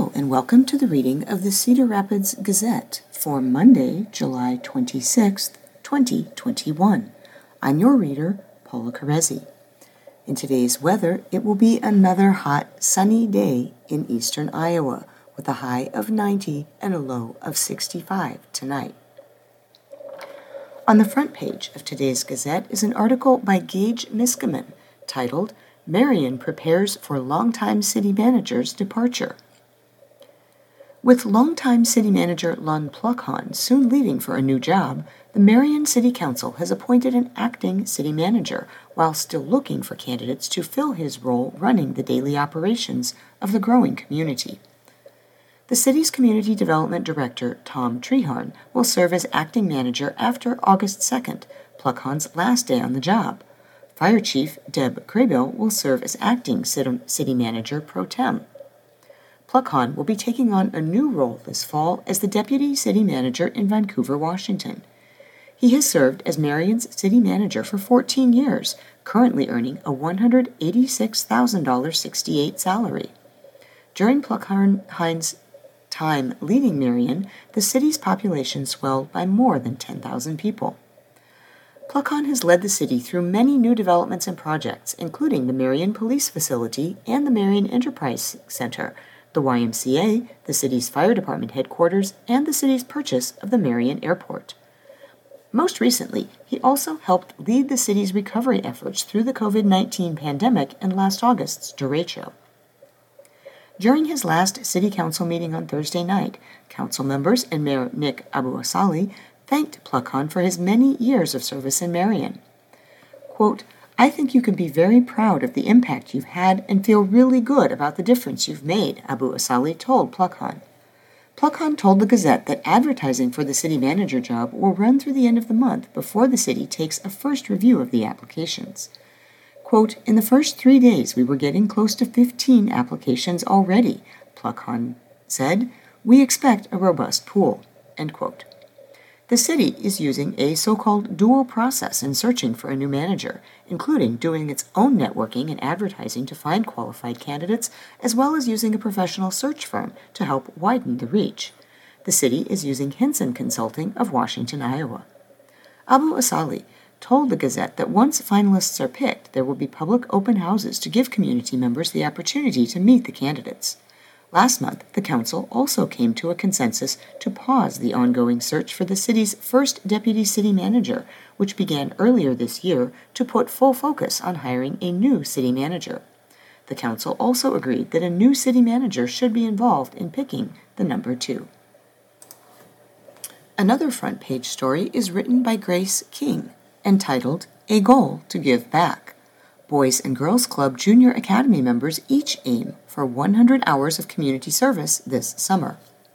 Hello, and welcome to the reading of the Cedar Rapids Gazette for Monday, July 26th, 2021. I'm your reader, Paula Carezzi. In today's weather, it will be another hot, sunny day in eastern Iowa, with a high of 90 and a low of 65 tonight. On the front page of today's Gazette is an article by Gage Miskimen titled, Marion Prepares for Longtime City Manager's Departure. With longtime city manager Lon Pluckhahn soon leaving for a new job, the Marion City Council has appointed an acting city manager while still looking for candidates to fill his role running the daily operations of the growing community. The city's Community Development Director, Tom Treharn, will serve as acting manager after August 2nd, Pluckhahn's last day on the job. Fire Chief Deb Craybill will serve as acting city manager pro tem. Pluckhahn will be taking on a new role this fall as the Deputy City Manager in Vancouver, Washington. He has served as Marion's city manager for 14 years, currently earning a $186,068 salary. During Pluckhahn's time leading Marion, the city's population swelled by more than 10,000 people. Pluckhahn has led the city through many new developments and projects, including the Marion Police Facility and the Marion Enterprise Center, the YMCA, the city's fire department headquarters, and the city's purchase of the Marion Airport. Most recently, he also helped lead the city's recovery efforts through the COVID-19 pandemic and last August's derecho. During his last city council meeting on Thursday night, council members and Mayor Nick Abu-Asali thanked Pluckhahn for his many years of service in Marion. Quote, I think you can be very proud of the impact you've had and feel really good about the difference you've made, Abu-Asali told Pluckhahn. Pluckhahn told the Gazette that advertising for the city manager job will run through the end of the month before the city takes a first review of the applications. Quote, in the first 3 days we were getting close to 15 applications already, Pluckhahn said. We expect a robust pool, end quote. The city is using a so-called dual process in searching for a new manager, including doing its own networking and advertising to find qualified candidates, as well as using a professional search firm to help widen the reach. The city is using Henson Consulting of Washington, Iowa. Abu-Asali told the Gazette that once finalists are picked, there will be public open houses to give community members the opportunity to meet the candidates. Last month, the council also came to a consensus to pause the ongoing search for the city's first deputy city manager, which began earlier this year to put full focus on hiring a new city manager. The council also agreed that a new city manager should be involved in picking the number 2. Another front page story is written by Grace King, entitled A Goal to Give Back. Boys and Girls Club Junior Academy members each aim for 100 hours of community service this summer.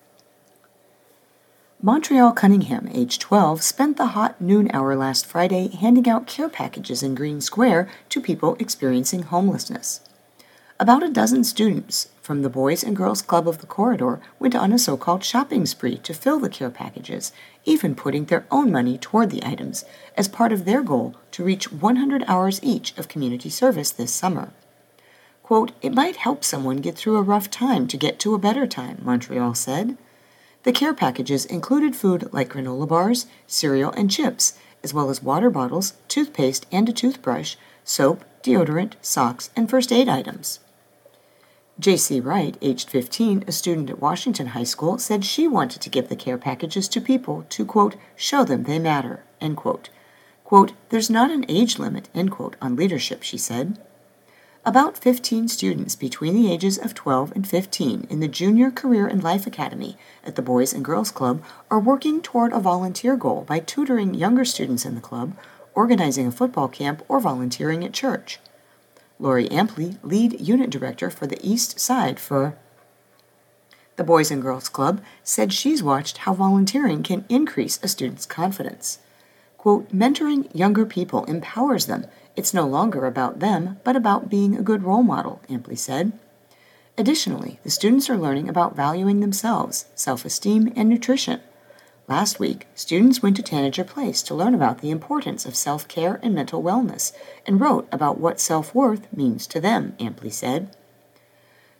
Montreal Cunningham, age 12, spent the hot noon hour last Friday handing out care packages in Green Square to people experiencing homelessness. About a dozen students from the Boys and Girls Club of the Corridor went on a so-called shopping spree to fill the care packages, even putting their own money toward the items as part of their goal to reach 100 hours each of community service this summer. Quote, it might help someone get through a rough time to get to a better time, Montreal said. The care packages included food like granola bars, cereal, and chips, as well as water bottles, toothpaste and a toothbrush, soap, deodorant, socks, and first aid items. J.C. Wright, aged 15, a student at Washington High School, said she wanted to give the care packages to people to, quote, show them they matter, end quote. Quote, there's not an age limit, end quote, on leadership, she said. About 15 students between the ages of 12 and 15 in the Junior Career and Life Academy at the Boys and Girls Club are working toward a volunteer goal by tutoring younger students in the club, organizing a football camp, or volunteering at church. Lori Ampley, lead unit director for the East Side for the Boys and Girls Club, said she's watched how volunteering can increase a student's confidence. Quote, mentoring younger people empowers them. It's no longer about them, but about being a good role model, Ampley said. Additionally, the students are learning about valuing themselves, self-esteem, and nutrition. Last week, students went to Tanager Place to learn about the importance of self-care and mental wellness, and wrote about what self-worth means to them, Ampley said.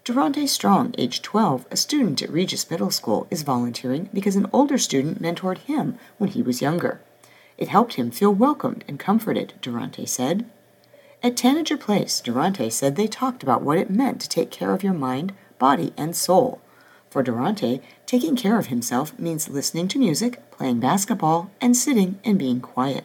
Durante Strong, age 12, a student at Regis Middle School, is volunteering because an older student mentored him when he was younger. It helped him feel welcomed and comforted, Durante said. At Tanager Place, Durante said they talked about what it meant to take care of your mind, body, and soul. For Durante, taking care of himself means listening to music, playing basketball, and sitting and being quiet.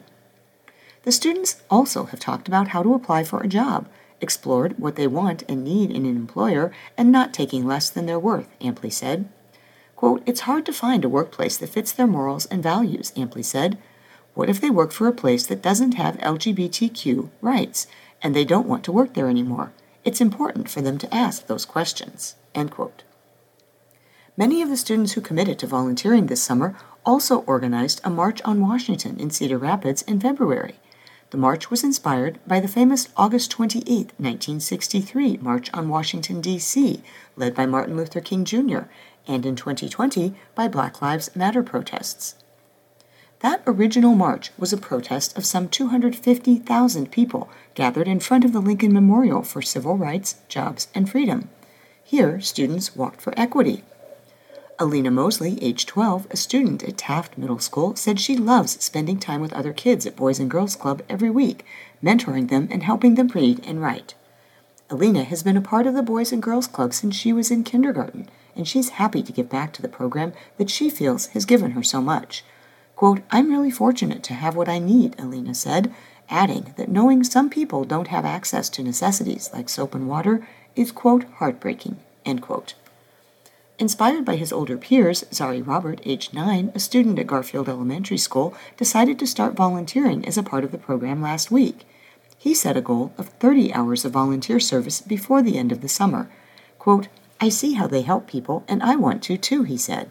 The students also have talked about how to apply for a job, explored what they want and need in an employer, and not taking less than their worth, Ampley said. Quote, "It's hard to find a workplace that fits their morals and values," Ampley said. What if they work for a place that doesn't have LGBTQ rights, and they don't want to work there anymore? It's important for them to ask those questions, end quote. Many of the students who committed to volunteering this summer also organized a March on Washington in Cedar Rapids in February. The march was inspired by the famous August 28, 1963 March on Washington, D.C., led by Martin Luther King Jr., and in 2020 by Black Lives Matter protests. That original march was a protest of some 250,000 people gathered in front of the Lincoln Memorial for Civil Rights, Jobs, and Freedom. Here, students walked for equity. Alina Mosley, age 12, a student at Taft Middle School, said she loves spending time with other kids at Boys and Girls Club every week, mentoring them and helping them read and write. Alina has been a part of the Boys and Girls Club since she was in kindergarten, and she's happy to give back to the program that she feels has given her so much. Quote, "I'm really fortunate to have what I need," Alina said, adding that knowing some people don't have access to necessities like soap and water is, quote, "heartbreaking," end quote. Inspired by his older peers, Zari Robert, age 9, a student at Garfield Elementary School, decided to start volunteering as a part of the program last week. He set a goal of 30 hours of volunteer service before the end of the summer. Quote, "I see how they help people, and I want to too," he said.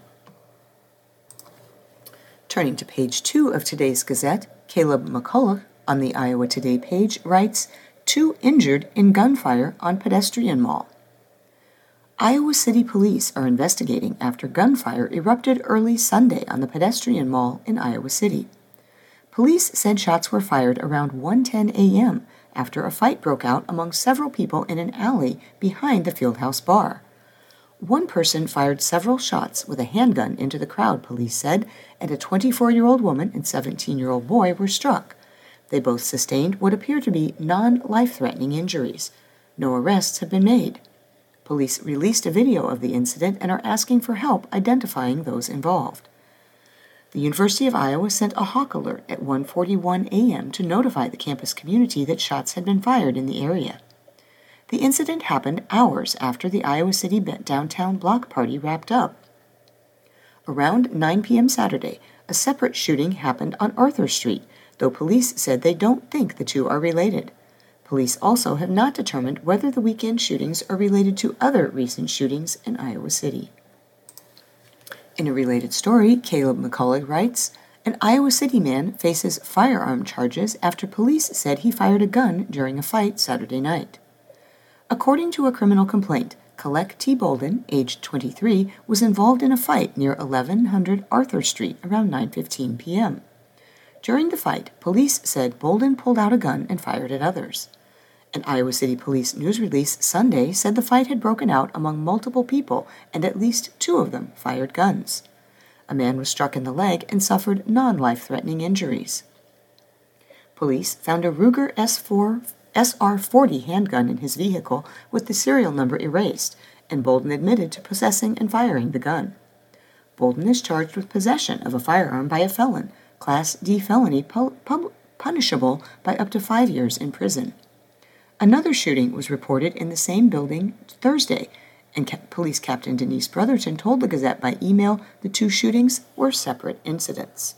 Turning to page 2 of today's Gazette, Caleb McCulloch on the Iowa Today page writes, 2 injured in gunfire on pedestrian mall. Iowa City Police are investigating after gunfire erupted early Sunday on the pedestrian mall in Iowa City. Police said shots were fired around 1:10 a.m. after a fight broke out among several people in an alley behind the Fieldhouse Bar. One person fired several shots with a handgun into the crowd, police said, and a 24-year-old woman and 17-year-old boy were struck. They both sustained what appear to be non-life-threatening injuries. No arrests have been made. Police released a video of the incident and are asking for help identifying those involved. The University of Iowa sent a hawk alert at 1:41 a.m. to notify the campus community that shots had been fired in the area. The incident happened hours after the Iowa City downtown block party wrapped up. Around 9 p.m. Saturday, a separate shooting happened on Arthur Street, though police said they don't think the two are related. Police also have not determined whether the weekend shootings are related to other recent shootings in Iowa City. In a related story, Caleb McCulloch writes, an Iowa City man faces firearm charges after police said he fired a gun during a fight Saturday night. According to a criminal complaint, Colette T. Bolden, aged 23, was involved in a fight near 1100 Arthur Street around 9:15 p.m. During the fight, police said Bolden pulled out a gun and fired at others. An Iowa City Police news release Sunday said the fight had broken out among multiple people and at least 2 of them fired guns. A man was struck in the leg and suffered non-life-threatening injuries. Police found a Ruger SR-40 handgun in his vehicle with the serial number erased, and Bolden admitted to possessing and firing the gun. Bolden is charged with possession of a firearm by a felon, Class D felony punishable by up to 5 years in prison. Another shooting was reported in the same building Thursday, and Police Captain Denise Brotherton told the Gazette by email the 2 shootings were separate incidents.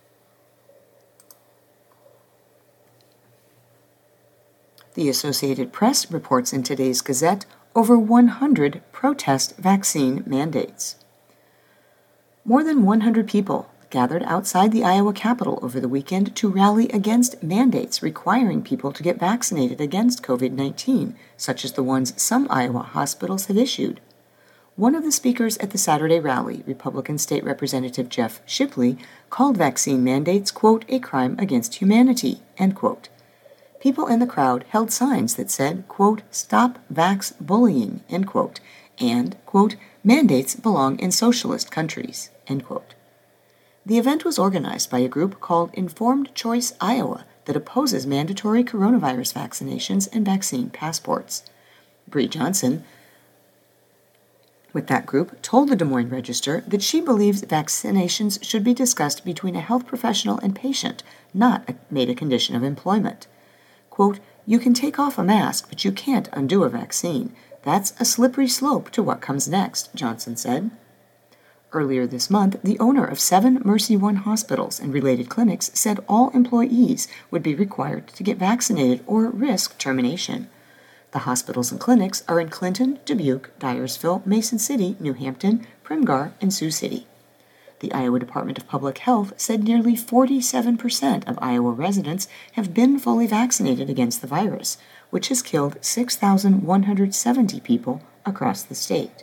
The Associated Press reports in today's Gazette over 100 protest vaccine mandates. More than 100 people gathered outside the Iowa Capitol over the weekend to rally against mandates requiring people to get vaccinated against COVID-19, such as the ones some Iowa hospitals have issued. One of the speakers at the Saturday rally, Republican State Representative Jeff Shipley, called vaccine mandates, quote, a crime against humanity, end quote. People in the crowd held signs that said, quote, stop vax bullying, end quote, and, quote, mandates belong in socialist countries, end quote. The event was organized by a group called Informed Choice Iowa that opposes mandatory coronavirus vaccinations and vaccine passports. Bree Johnson, with that group, told the Des Moines Register that she believes vaccinations should be discussed between a health professional and patient, not made a condition of employment. Quote, you can take off a mask, but you can't undo a vaccine. That's a slippery slope to what comes next, Johnson said. Earlier this month, the owner of 7 Mercy One hospitals and related clinics said all employees would be required to get vaccinated or risk termination. The hospitals and clinics are in Clinton, Dubuque, Dyersville, Mason City, New Hampton, Primgar, and Sioux City. The Iowa Department of Public Health said nearly 47% of Iowa residents have been fully vaccinated against the virus, which has killed 6,170 people across the state.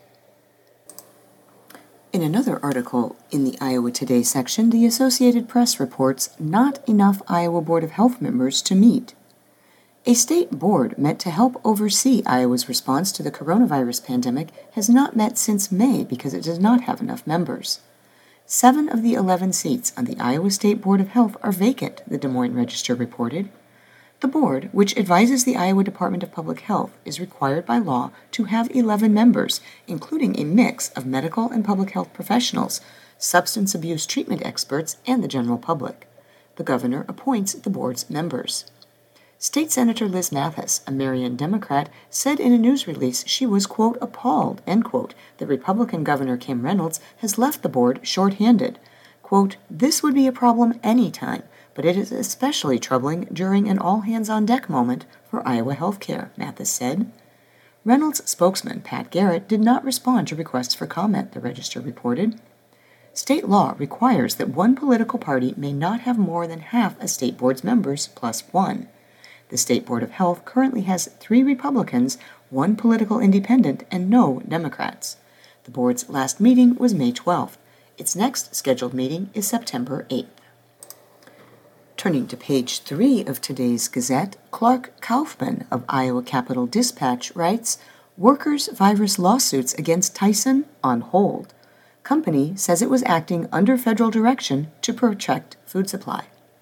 In another article in the Iowa Today section, the Associated Press reports not enough Iowa Board of Health members to meet. A state board meant to help oversee Iowa's response to the coronavirus pandemic has not met since May because it does not have enough members. 7 of the 11 seats on the Iowa State Board of Health are vacant, the Des Moines Register reported. The board, which advises the Iowa Department of Public Health, is required by law to have 11 members, including a mix of medical and public health professionals, substance abuse treatment experts, and the general public. The governor appoints the board's members. State Senator Liz Mathis, a Marion Democrat, said in a news release she was, quote, appalled, end quote, that Republican Governor Kim Reynolds has left the board short-handed. Quote, this would be a problem any time, but it is especially troubling during an all-hands-on-deck moment for Iowa health care, Mathis said. Reynolds' spokesman, Pat Garrett, did not respond to requests for comment, the Register reported. State law requires that one political party may not have more than half a state board's members plus one. The State Board of Health currently has 3 Republicans, 1 political independent, and no Democrats. The board's last meeting was May 12th. Its next scheduled meeting is September 8th. Turning to page 3 of today's Gazette, Clark Kaufman of Iowa Capital Dispatch writes, Workers' virus lawsuits against Tyson on hold. Company says it was acting under federal direction to protect food supply.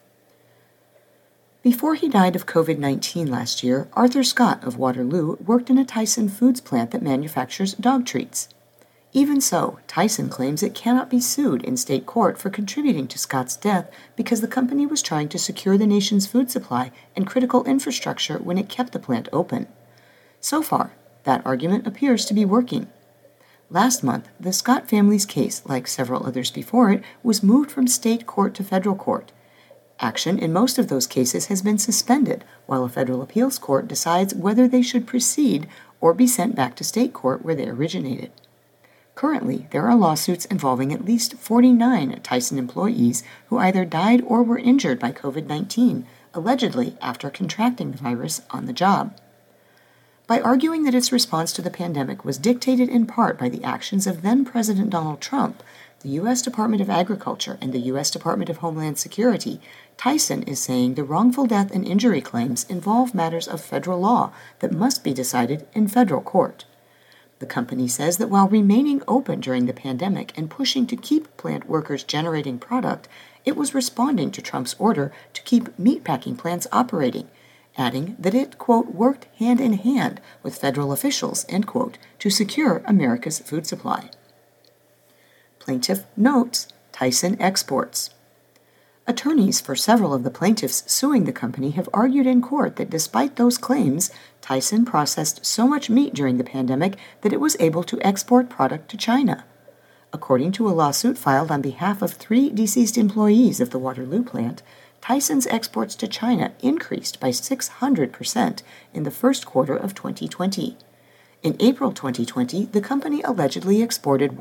Before he died of COVID-19 last year, Arthur Scott of Waterloo worked in a Tyson Foods plant that manufactures dog treats. Even so, Tyson claims it cannot be sued in state court for contributing to Scott's death because the company was trying to secure the nation's food supply and critical infrastructure when it kept the plant open. So far, that argument appears to be working. Last month, the Scott family's case, like several others before it, was moved from state court to federal court. Action in most of those cases has been suspended, while a federal appeals court decides whether they should proceed or be sent back to state court where they originated. Currently, there are lawsuits involving at least 49 Tyson employees who either died or were injured by COVID-19, allegedly after contracting the virus on the job. By arguing that its response to the pandemic was dictated in part by the actions of then-President Donald Trump, the U.S. Department of Agriculture and the U.S. Department of Homeland Security, Tyson is saying the wrongful death and injury claims involve matters of federal law that must be decided in federal court. The company says that while remaining open during the pandemic and pushing to keep plant workers generating product, it was responding to Trump's order to keep meatpacking plants operating, adding that it, quote, worked hand in hand with federal officials, end quote, to secure America's food supply. Plaintiff notes Tyson exports. Attorneys for several of the plaintiffs suing the company have argued in court that despite those claims, Tyson processed so much meat during the pandemic that it was able to export product to China. According to a lawsuit filed on behalf of 3 deceased employees of the Waterloo plant, Tyson's exports to China increased by 600% in the first quarter of 2020. In April 2020, the company allegedly exported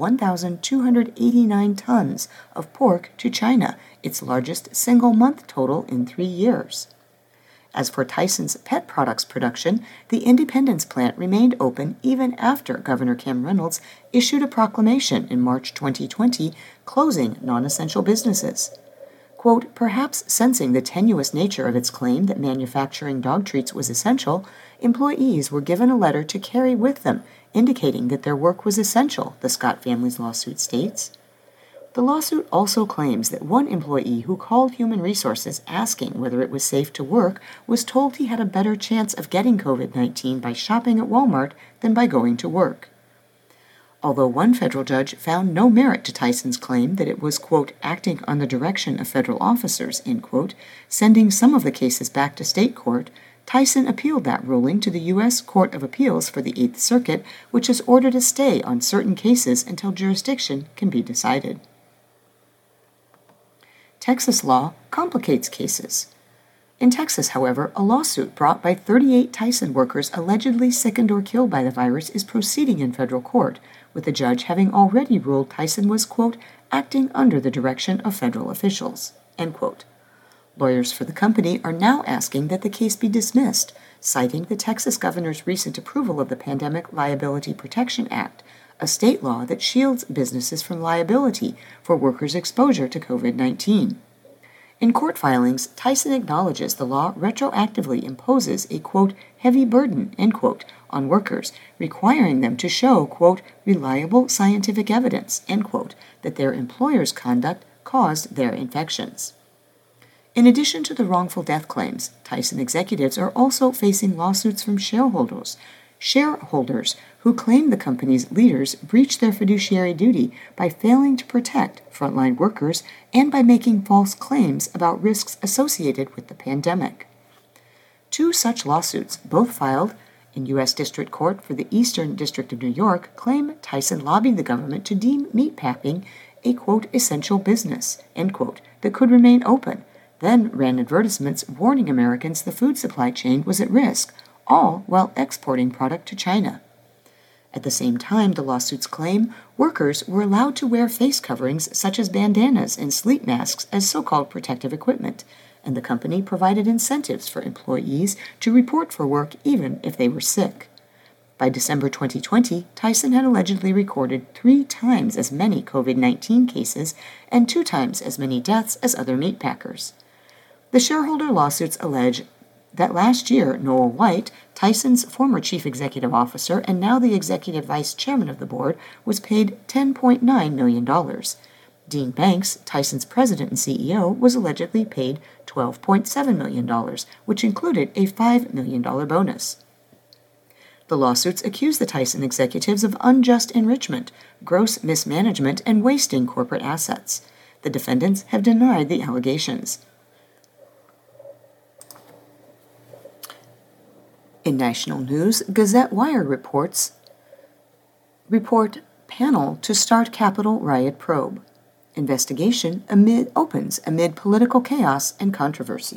1,289 tons of pork to China, its largest single-month total in 3 years. As for Tyson's pet products production, the Independence plant remained open even after Governor Kim Reynolds issued a proclamation in March 2020 closing non-essential businesses. Quote, perhaps sensing the tenuous nature of its claim that manufacturing dog treats was essential, employees were given a letter to carry with them, indicating that their work was essential, the Scott family's lawsuit states. The lawsuit also claims that one employee who called Human Resources asking whether it was safe to work was told he had a better chance of getting COVID-19 by shopping at Walmart than by going to work. Although one federal judge found no merit to Tyson's claim that it was, quote, acting on the direction of federal officers, end quote, sending some of the cases back to state court, Tyson appealed that ruling to the U.S. Court of Appeals for the Eighth Circuit, which has ordered a stay on certain cases until jurisdiction can be decided. Texas law complicates cases. In Texas, however, a lawsuit brought by 38 Tyson workers allegedly sickened or killed by the virus is proceeding in federal court, with the judge having already ruled Tyson was, quote, acting under the direction of federal officials, end quote. Lawyers for the company are now asking that the case be dismissed, citing the Texas governor's recent approval of the Pandemic Liability Protection Act, a state law that shields businesses from liability for workers' exposure to COVID-19. In court filings, Tyson acknowledges the law retroactively imposes a, quote, heavy burden, end quote, on workers, requiring them to show, quote, reliable scientific evidence, end quote, that their employer's conduct caused their infections. In addition to the wrongful death claims, Tyson executives are also facing lawsuits from shareholders who claim the company's leaders breached their fiduciary duty by failing to protect frontline workers and by making false claims about risks associated with the pandemic. Two such lawsuits, both filed in U.S. District Court for the Eastern District of New York, claim Tyson lobbied the government to deem meatpacking a, quote, essential business, end quote, that could remain open, then ran advertisements warning Americans the food supply chain was at risk, all while exporting product to China. At the same time, the lawsuits claim workers were allowed to wear face coverings such as bandanas and sleep masks as so-called protective equipment, and the company provided incentives for employees to report for work even if they were sick. By December 2020, Tyson had allegedly recorded 3 times as many COVID-19 cases and 2 times as many deaths as other meatpackers. The shareholder lawsuits allege that last year, Noel White, Tyson's former chief executive officer and now the executive vice chairman of the board, was paid $10.9 million. Dean Banks, Tyson's president and CEO, was allegedly paid $12.7 million, which included a $5 million bonus. The lawsuits accuse the Tyson executives of unjust enrichment, gross mismanagement, and wasting corporate assets. The defendants have denied the allegations. In national news, Gazette Wire report panel to start Capitol riot probe. Investigation opens amid political chaos and controversy.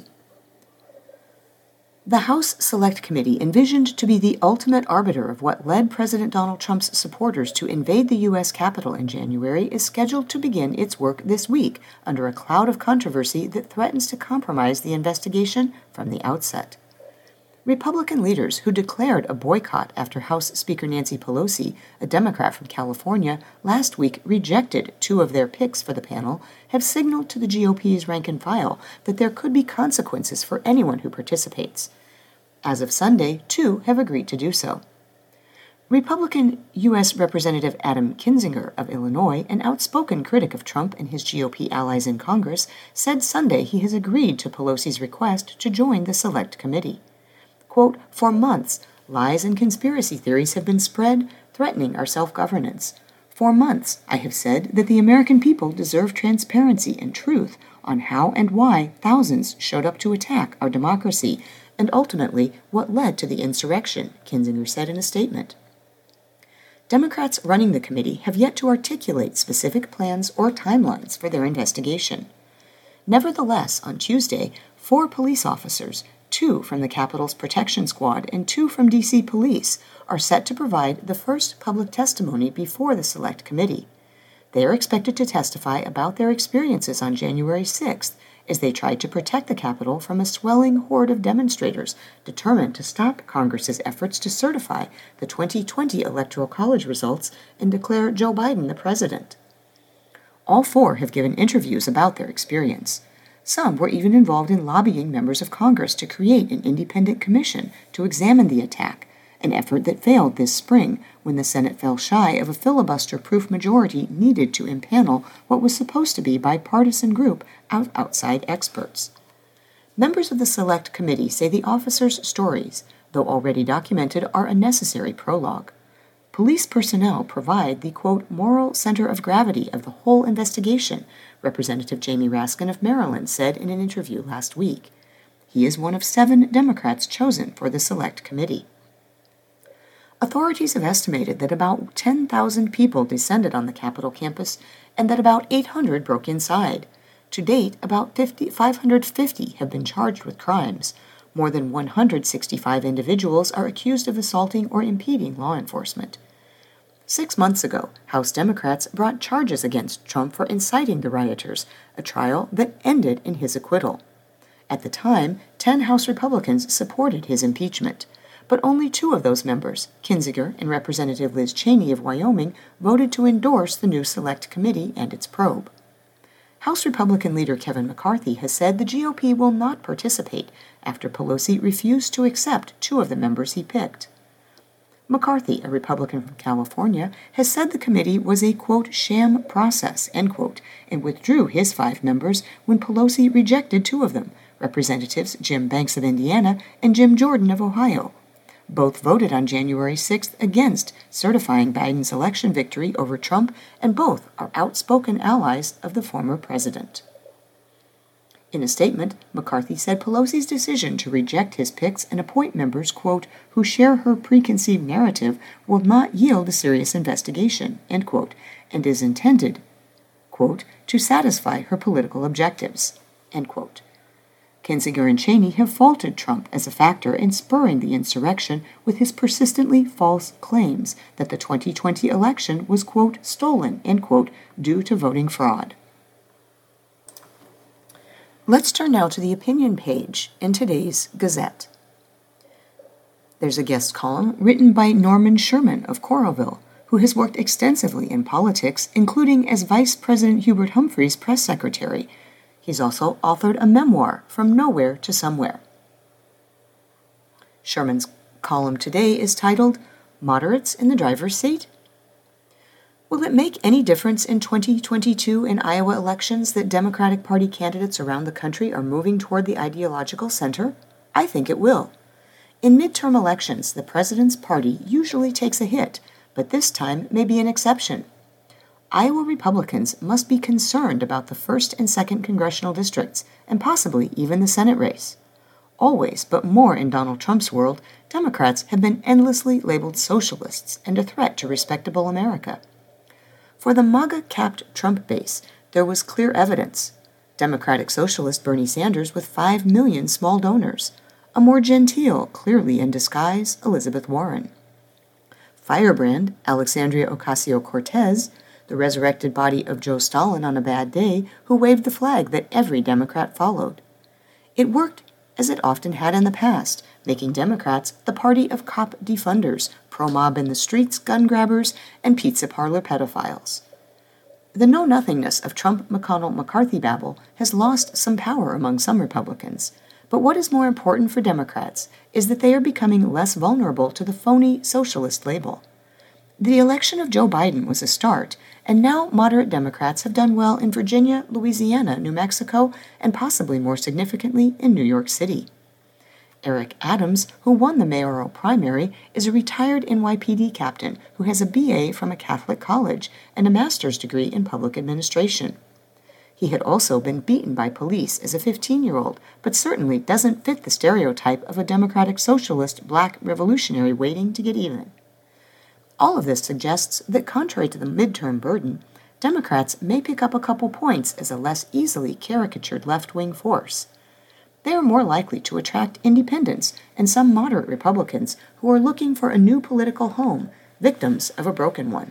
The House Select Committee, envisioned to be the ultimate arbiter of what led President Donald Trump's supporters to invade the U.S. Capitol in January, is scheduled to begin its work this week under a cloud of controversy that threatens to compromise the investigation from the outset. Republican leaders who declared a boycott after House Speaker Nancy Pelosi, a Democrat from California, last week rejected 2 of their picks for the panel, have signaled to the GOP's rank and file that there could be consequences for anyone who participates. As of Sunday, 2 have agreed to do so. Republican U.S. Representative Adam Kinzinger of Illinois, an outspoken critic of Trump and his GOP allies in Congress, said Sunday he has agreed to Pelosi's request to join the Select Committee. Quote, for months, lies and conspiracy theories have been spread, threatening our self-governance. For months, I have said that the American people deserve transparency and truth on how and why thousands showed up to attack our democracy, and ultimately what led to the insurrection, Kinzinger said in a statement. Democrats running the committee have yet to articulate specific plans or timelines for their investigation. Nevertheless, on Tuesday, 4 police officers, 2 from the Capitol's Protection Squad and 2 from D.C. Police, are set to provide the first public testimony before the Select Committee. They are expected to testify about their experiences on January 6th as they tried to protect the Capitol from a swelling horde of demonstrators determined to stop Congress's efforts to certify the 2020 Electoral College results and declare Joe Biden the president. All 4 have given interviews about their experience. Some were even involved in lobbying members of Congress to create an independent commission to examine the attack, an effort that failed this spring when the Senate fell shy of a filibuster-proof majority needed to impanel what was supposed to be a bipartisan group of outside experts. Members of the Select Committee say the officers' stories, though already documented, are a necessary prologue. Police personnel provide the, quote, moral center of gravity of the whole investigation, Representative Jamie Raskin of Maryland said in an interview last week. He is one of 7 Democrats chosen for the Select Committee. Authorities have estimated that about 10,000 people descended on the Capitol campus and that about 800 broke inside. To date, about 550 have been charged with crimes. More than 165 individuals are accused of assaulting or impeding law enforcement. 6 months ago, House Democrats brought charges against Trump for inciting the rioters, a trial that ended in his acquittal. At the time, 10 House Republicans supported his impeachment, but only 2 of those members, Kinzinger and Representative Liz Cheney of Wyoming, voted to endorse the new Select Committee and its probe. House Republican leader Kevin McCarthy has said the GOP will not participate after Pelosi refused to accept 2 of the members he picked. McCarthy, a Republican from California, has said the committee was a, quote, sham process, end quote, and withdrew his 5 members when Pelosi rejected 2 of them, Representatives Jim Banks of Indiana and Jim Jordan of Ohio. Both voted on January 6th against certifying Biden's election victory over Trump, and both are outspoken allies of the former president. In a statement, McCarthy said Pelosi's decision to reject his picks and appoint members, quote, who share her preconceived narrative will not yield a serious investigation, end quote, and is intended, quote, to satisfy her political objectives, end quote. Kinzinger and Cheney have faulted Trump as a factor in spurring the insurrection with his persistently false claims that the 2020 election was, quote, stolen, end quote, due to voting fraud. Let's turn now to the opinion page in today's Gazette. There's a guest column written by Norman Sherman of Coralville, who has worked extensively in politics, including as Vice President Hubert Humphrey's press secretary. He's also authored a memoir, From Nowhere to Somewhere. Sherman's column today is titled, Moderates in the Driver's Seat? Will it make any difference in 2022 in Iowa elections that Democratic Party candidates around the country are moving toward the ideological center? I think it will. In midterm elections, the president's party usually takes a hit, but this time may be an exception. Iowa Republicans must be concerned about the 1st and 2nd congressional districts, and possibly even the Senate race. Always, but more in Donald Trump's world, Democrats have been endlessly labeled socialists and a threat to respectable America. For the MAGA-capped Trump base, there was clear evidence. Democratic socialist Bernie Sanders with 5 million small donors. A more genteel, clearly in disguise, Elizabeth Warren. Firebrand, Alexandria Ocasio-Cortez, the resurrected body of Joe Stalin on a bad day, who waved the flag that every Democrat followed. It worked as it often had in the past, making Democrats the party of cop defunders, pro-mob in the streets gun grabbers, and pizza parlor pedophiles. The know-nothingness of Trump-McConnell-McCarthy babble has lost some power among some Republicans, but what is more important for Democrats is that they are becoming less vulnerable to the phony socialist label. The election of Joe Biden was a start, and now moderate Democrats have done well in Virginia, Louisiana, New Mexico, and possibly more significantly in New York City. Eric Adams, who won the mayoral primary, is a retired NYPD captain who has a BA from a Catholic college and a master's degree in public administration. He had also been beaten by police as a 15-year-old, but certainly doesn't fit the stereotype of a democratic socialist black revolutionary waiting to get even. All of this suggests that, contrary to the midterm burden, Democrats may pick up a couple points as a less easily caricatured left-wing force. They are more likely to attract independents and some moderate Republicans who are looking for a new political home, victims of a broken one.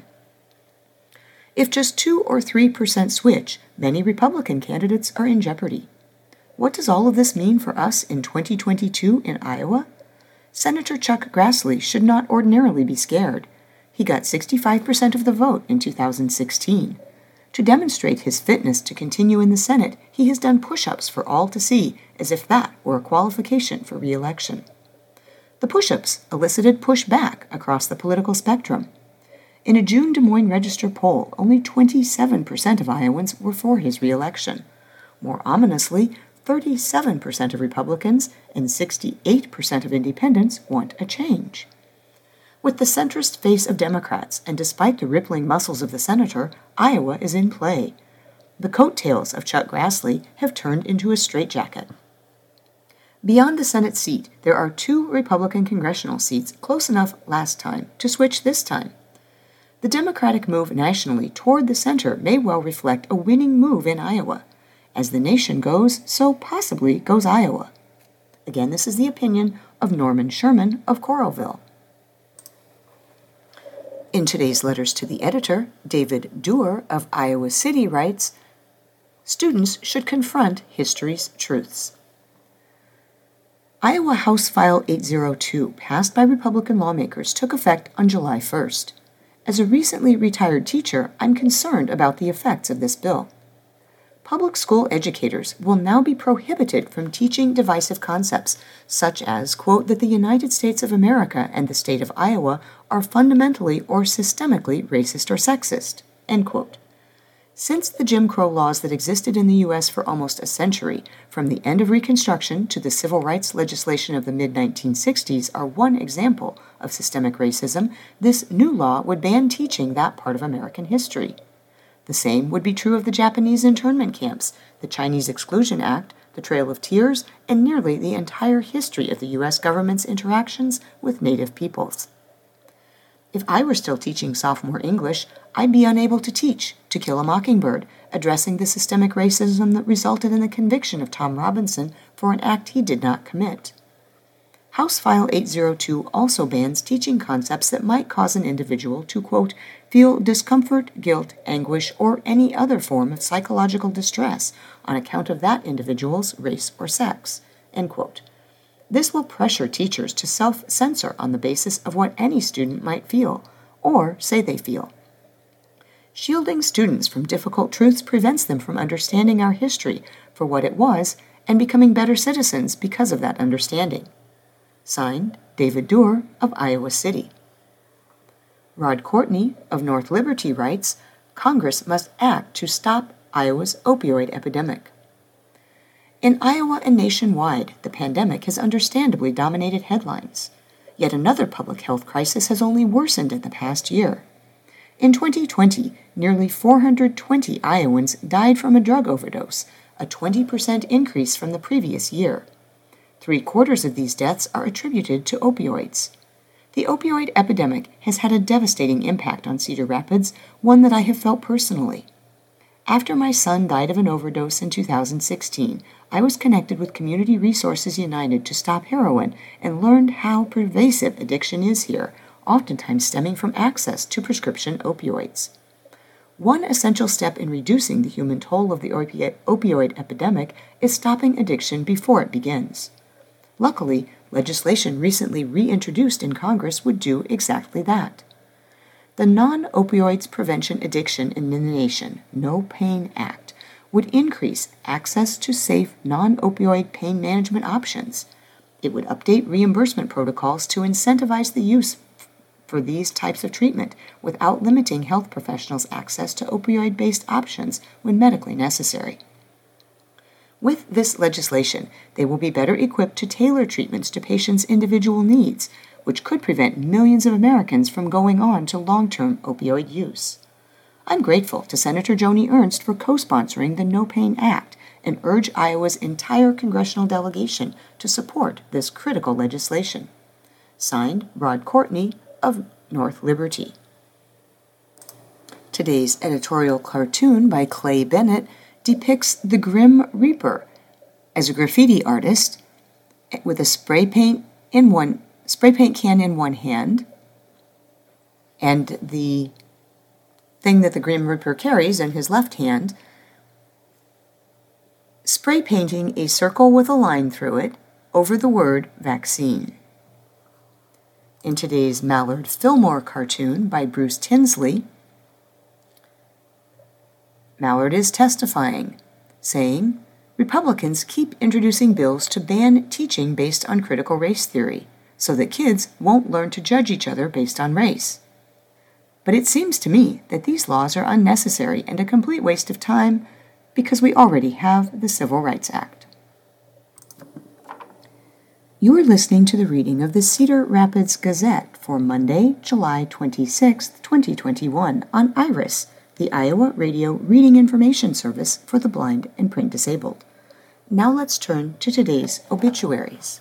If just 2 or 3% switch, many Republican candidates are in jeopardy. What does all of this mean for us in 2022 in Iowa? Senator Chuck Grassley should not ordinarily be scared. He got 65% of the vote in 2016. To demonstrate his fitness to continue in the Senate, he has done push-ups for all to see, as if that were a qualification for re-election. The push-ups elicited pushback across the political spectrum. In a June Des Moines Register poll, only 27% of Iowans were for his re-election. More ominously, 37% of Republicans and 68% of independents want a change. With the centrist face of Democrats, and despite the rippling muscles of the senator, Iowa is in play. The coattails of Chuck Grassley have turned into a straitjacket. Beyond the Senate seat, there are 2 Republican congressional seats close enough last time to switch this time. The Democratic move nationally toward the center may well reflect a winning move in Iowa. As the nation goes, so possibly goes Iowa. Again, this is the opinion of Norman Sherman of Coralville. In today's letters to the editor, David Duer of Iowa City writes, "Students should confront history's truths." Iowa House File 802, passed by Republican lawmakers, took effect on July 1st. As a recently retired teacher, I'm concerned about the effects of this bill. Public school educators will now be prohibited from teaching divisive concepts, such as, quote, that the United States of America and the state of Iowa are fundamentally or systemically racist or sexist, end quote. Since the Jim Crow laws that existed in the U.S. for almost a century, from the end of Reconstruction to the civil rights legislation of the mid-1960s, are one example of systemic racism, this new law would ban teaching that part of American history. The same would be true of the Japanese internment camps, the Chinese Exclusion Act, the Trail of Tears, and nearly the entire history of the U.S. government's interactions with Native peoples. If I were still teaching sophomore English, I'd be unable to teach To Kill a Mockingbird, addressing the systemic racism that resulted in the conviction of Tom Robinson for an act he did not commit. House File 802 also bans teaching concepts that might cause an individual to, quote, feel discomfort, guilt, anguish, or any other form of psychological distress on account of that individual's race or sex, end quote. This will pressure teachers to self-censor on the basis of what any student might feel, or say they feel. Shielding students from difficult truths prevents them from understanding our history for what it was and becoming better citizens because of that understanding. Signed, David Duer of Iowa City. Rod Courtney of North Liberty writes, Congress must act to stop Iowa's opioid epidemic. In Iowa and nationwide, the pandemic has understandably dominated headlines. Yet another public health crisis has only worsened in the past year. In 2020, nearly 420 Iowans died from a drug overdose, a 20% increase from the previous year. 3/4 of these deaths are attributed to opioids. The opioid epidemic has had a devastating impact on Cedar Rapids, one that I have felt personally. After my son died of an overdose in 2016, I was connected with Community Resources United to stop heroin and learned how pervasive addiction is here, oftentimes stemming from access to prescription opioids. One essential step in reducing the human toll of the opioid epidemic is stopping addiction before it begins. Luckily, legislation recently reintroduced in Congress would do exactly that. The Non-Opioids Prevention Addiction Elimination No Pain Act would increase access to safe non-opioid pain management options. It would update reimbursement protocols to incentivize the use for these types of treatment without limiting health professionals' access to opioid-based options when medically necessary. With this legislation, they will be better equipped to tailor treatments to patients' individual needs, which could prevent millions of Americans from going on to long-term opioid use. I'm grateful to Senator Joni Ernst for co-sponsoring the No Pain Act and urge Iowa's entire congressional delegation to support this critical legislation. Signed, Rod Courtney of North Liberty. Today's editorial cartoon by Clay Bennett depicts the Grim Reaper as a graffiti artist with a spray paint can in one hand and the thing that the Grim Reaper carries in his left hand, spray painting a circle with a line through it over the word vaccine. In today's Mallard Fillmore cartoon by Bruce Tinsley, Mallard is testifying, saying, Republicans keep introducing bills to ban teaching based on critical race theory, so that kids won't learn to judge each other based on race. But it seems to me that these laws are unnecessary and a complete waste of time because we already have the Civil Rights Act. You are listening to the reading of the Cedar Rapids Gazette for Monday, July 26, 2021 on IRIS, the Iowa Radio Reading Information Service for the blind and print disabled. Now let's turn to today's obituaries.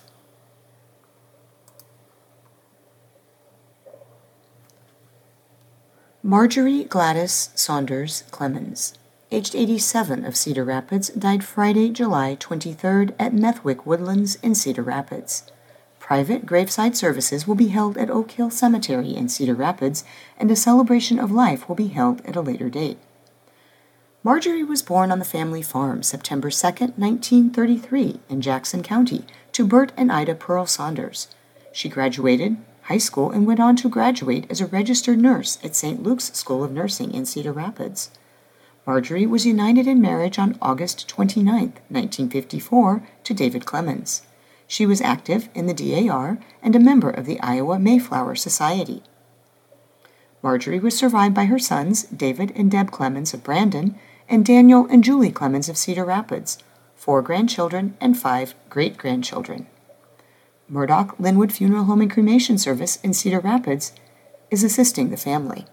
Marjorie Gladys Saunders Clemens, aged 87, of Cedar Rapids, died Friday, July 23rd at Methwick Woodlands in Cedar Rapids. Private graveside services will be held at Oak Hill Cemetery in Cedar Rapids, and a celebration of life will be held at a later date. Marjorie was born on the family farm September 2, 1933, in Jackson County, to Bert and Ida Pearl Saunders. She graduated high school and went on to graduate as a registered nurse at St. Luke's School of Nursing in Cedar Rapids. Marjorie was united in marriage on August 29, 1954, to David Clemens. She was active in the DAR and a member of the Iowa Mayflower Society. Marjorie was survived by her sons, David and Deb Clemens of Brandon, and Daniel and Julie Clemens of Cedar Rapids, 4 grandchildren and 5 great-grandchildren. Murdoch Linwood Funeral Home and Cremation Service in Cedar Rapids is assisting the family.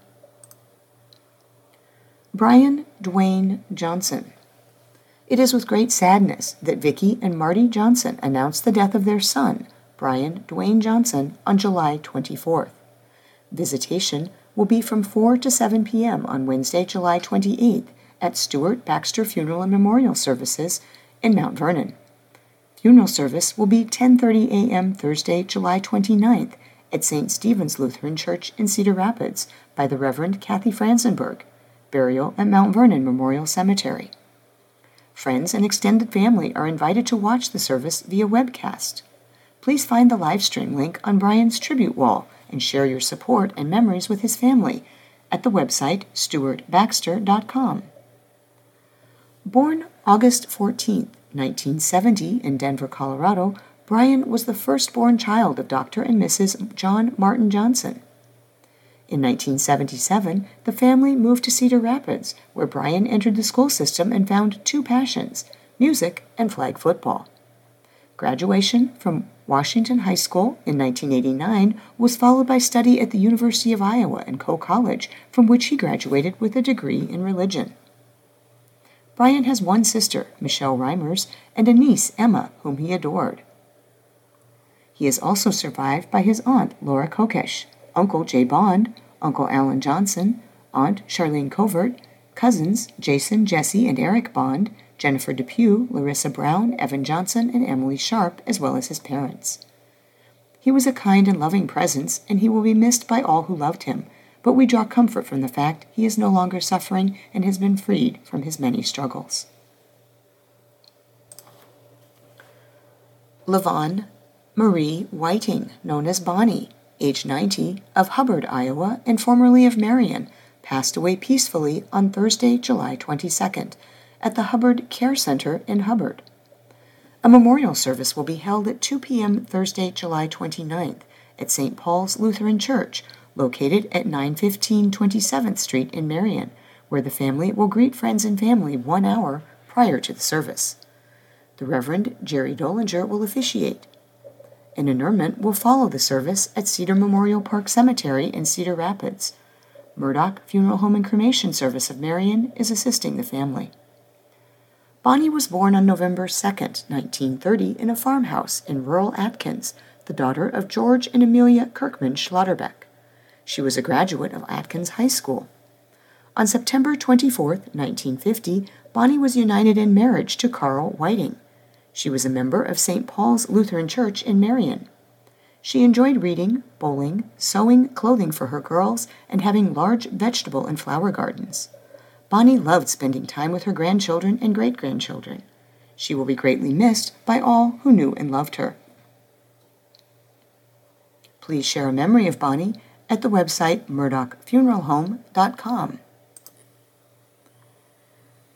Brian Dwayne Johnson. It is with great sadness that Vicki and Marty Johnson announced the death of their son, Brian Dwayne Johnson, on July 24th. Visitation will be from 4 to 7 p.m. on Wednesday, July 28th at Stuart Baxter Funeral and Memorial Services in Mount Vernon. Funeral service will be 10:30 a.m. Thursday, July 29th at St. Stephen's Lutheran Church in Cedar Rapids by the Reverend Kathy Franzenberg. Burial at Mount Vernon Memorial Cemetery. Friends and extended family are invited to watch the service via webcast. Please find the live stream link on Brian's tribute wall and share your support and memories with his family at the website stuartbaxter.com. Born August 14, 1970, in Denver, Colorado, Brian was the firstborn child of Dr. and Mrs. John Martin Johnson. In 1977, the family moved to Cedar Rapids, where Brian entered the school system and found 2 passions, music and flag football. Graduation from Washington High School in 1989 was followed by study at the University of Iowa and Coe College, from which he graduated with a degree in religion. Brian has 1 sister, Michelle Reimers, and a niece, Emma, whom he adored. He is also survived by his aunt, Laura Kokesh, Uncle Jay Bond, Uncle Alan Johnson, Aunt Charlene Covert, cousins Jason, Jesse, and Eric Bond, Jennifer Depew, Larissa Brown, Evan Johnson, and Emily Sharp, as well as his parents. He was a kind and loving presence, and he will be missed by all who loved him, but we draw comfort from the fact he is no longer suffering and has been freed from his many struggles. Levon Marie Whiting, known as Bonnie, age 90, of Hubbard, Iowa, and formerly of Marion, passed away peacefully on Thursday, July 22nd, at the Hubbard Care Center in Hubbard. A memorial service will be held at 2 p.m. Thursday, July 29th, at St. Paul's Lutheran Church, located at 915 27th Street in Marion, where the family will greet friends and family 1 hour prior to the service. The Reverend Jerry Dolinger will officiate. An interment will follow the service at Cedar Memorial Park Cemetery in Cedar Rapids. Murdoch Funeral Home and Cremation Service of Marion is assisting the family. Bonnie was born on November 2, 1930, in a farmhouse in rural Atkins, the daughter of George and Amelia Kirkman Schlotterbeck. She was a graduate of Atkins High School. On September 24, 1950, Bonnie was united in marriage to Carl Whiting. She was a member of St. Paul's Lutheran Church in Marion. She enjoyed reading, bowling, sewing clothing for her girls, and having large vegetable and flower gardens. Bonnie loved spending time with her grandchildren and great-grandchildren. She will be greatly missed by all who knew and loved her. Please share a memory of Bonnie at the website murdochfuneralhome.com.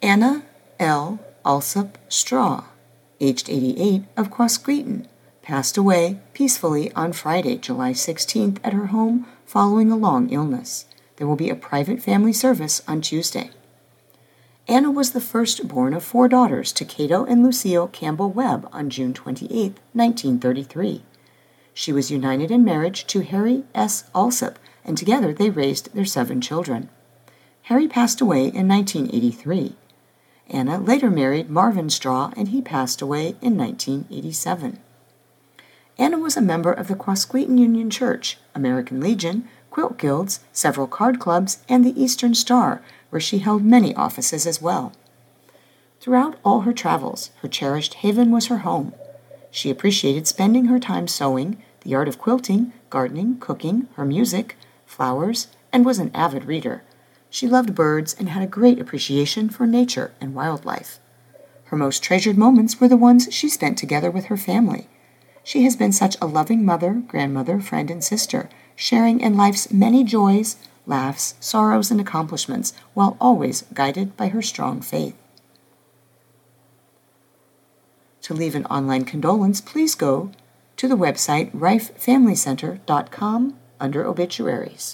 Anna L. Alsop Straw, aged 88, of Quasqueton, passed away peacefully on Friday, July 16th at her home following a long illness. There will be a private family service on Tuesday. Anna was the firstborn of 4 daughters to Cato and Lucille Campbell Webb on June 28, 1933. She was united in marriage to Harry S. Alsop, and together they raised their 7 children. Harry passed away in 1983. Anna later married Marvin Straw, and he passed away in 1987. Anna was a member of the Quasqueton Union Church, American Legion, quilt guilds, several card clubs, and the Eastern Star, where she held many offices as well. Throughout all her travels, her cherished haven was her home. She appreciated spending her time sewing, the art of quilting, gardening, cooking, her music, flowers, and was an avid reader. She loved birds and had a great appreciation for nature and wildlife. Her most treasured moments were the ones she spent together with her family. She has been such a loving mother, grandmother, friend, and sister, sharing in life's many joys, laughs, sorrows, and accomplishments, while always guided by her strong faith. To leave an online condolence, please go to the website rifefamilycenter.com under obituaries.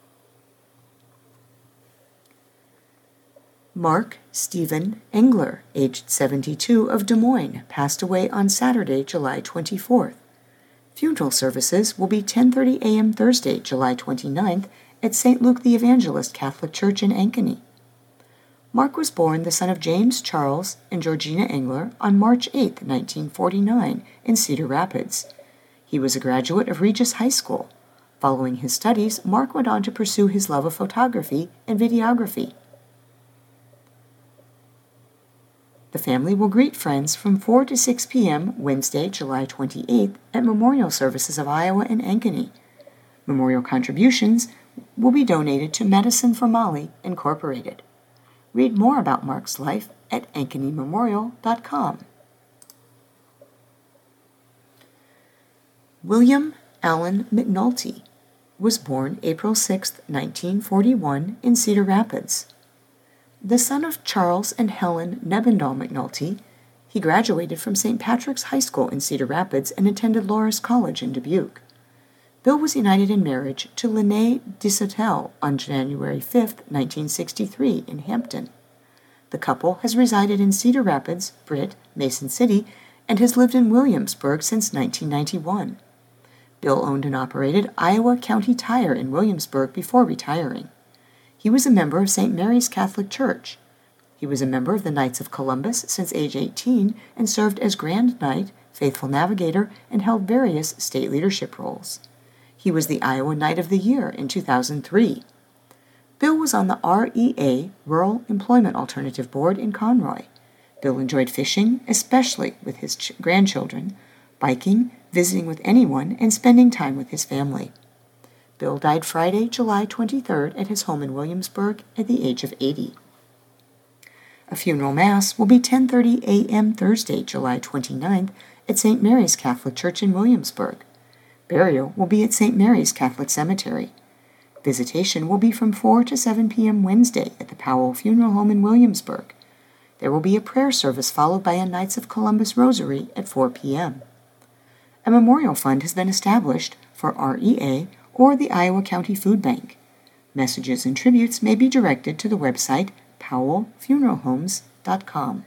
Mark Stephen Engler, aged 72, of Des Moines, passed away on Saturday, July 24th. Funeral services will be 10:30 a.m. Thursday, July 29th, at St. Luke the Evangelist Catholic Church in Ankeny. Mark was born the son of James Charles and Georgina Engler on March 8, 1949, in Cedar Rapids. He was a graduate of Regis High School. Following his studies, Mark went on to pursue his love of photography and videography. The family will greet friends from 4 to 6 p.m. Wednesday, July 28th at Memorial Services of Iowa in Ankeny. Memorial contributions will be donated to Medicine for Mali, Incorporated. Read more about Mark's life at ankenymemorial.com. William Allen McNulty was born April 6, 1941, in Cedar Rapids. The son of Charles and Helen Nebendahl McNulty, he graduated from St. Patrick's High School in Cedar Rapids and attended Loras College in Dubuque. Bill was united in marriage to Lene DeSotel on January 5, 1963, in Hampton. The couple has resided in Cedar Rapids, Britt, Mason City, and has lived in Williamsburg since 1991. Bill owned and operated Iowa County Tire in Williamsburg before retiring. He was a member of St. Mary's Catholic Church. He was a member of the Knights of Columbus since age 18 and served as Grand Knight, Faithful Navigator, and held various state leadership roles. He was the Iowa Knight of the Year in 2003. Bill was on the REA, Rural Employment Alternative Board in Conroy. Bill enjoyed fishing, especially with his grandchildren, biking, visiting with anyone, and spending time with his family. Bill died Friday, July 23rd at his home in Williamsburg at the age of 80. A funeral mass will be 10:30 a.m. Thursday, July 29th at St. Mary's Catholic Church in Williamsburg. Burial will be at St. Mary's Catholic Cemetery. Visitation will be from 4 to 7 p.m. Wednesday at the Powell Funeral Home in Williamsburg. There will be a prayer service followed by a Knights of Columbus Rosary at 4 p.m. A memorial fund has been established for REA or the Iowa County Food Bank. Messages and tributes may be directed to the website powellfuneralhomes.com.